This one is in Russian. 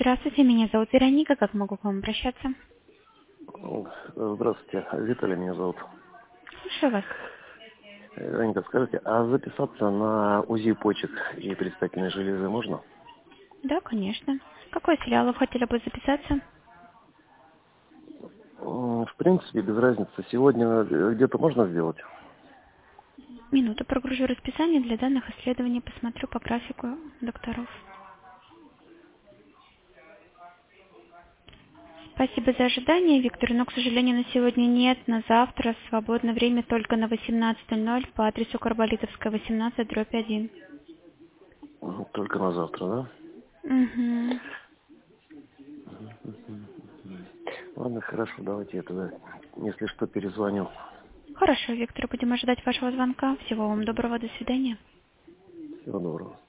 Здравствуйте, меня зовут Вероника. Как могу к вам обращаться? Здравствуйте, Виталий меня зовут. Слушаю вас. Вероника, скажите, а записаться на УЗИ почек и предстательной железы можно? Да, конечно. Какой филиал вы хотели бы записаться? В принципе, без разницы. Сегодня где-то можно сделать? Минуту прогружу расписание для данных исследований, посмотрю по графику докторов. Спасибо за ожидание, Виктор, но, к сожалению, на сегодня нет. На завтра свободное время только на 18:00 по адресу Карболитовская, 18/1. Только на завтра, да? Угу. Ладно, хорошо, давайте я тогда, если что, перезвоню. Хорошо, Виктор, будем ожидать вашего звонка. Всего вам доброго, до свидания. Всего доброго.